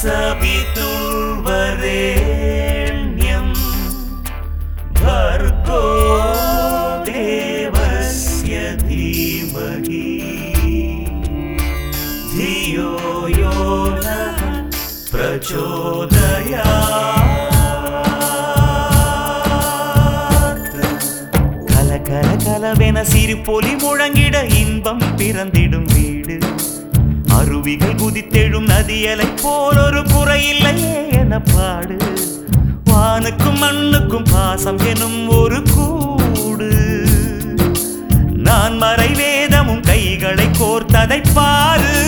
सवितुर्वरेण्यं भर्गो देवस्य धीमहि धियो यो नः प्रचोदयात् கல கல கலவென சிறு பொலி முழங்கிட இன்பம் பிறந்திடும் வீடு அருவிகள் குதித்தெழும் நதியலை போல் ஒரு குறையில்லையே என பாடு வானுக்கும் மண்ணுக்கும் பாசம் எனும் ஒரு கூடு நான் மறை வேதமும் கைகளை கோர்த்ததை பாரு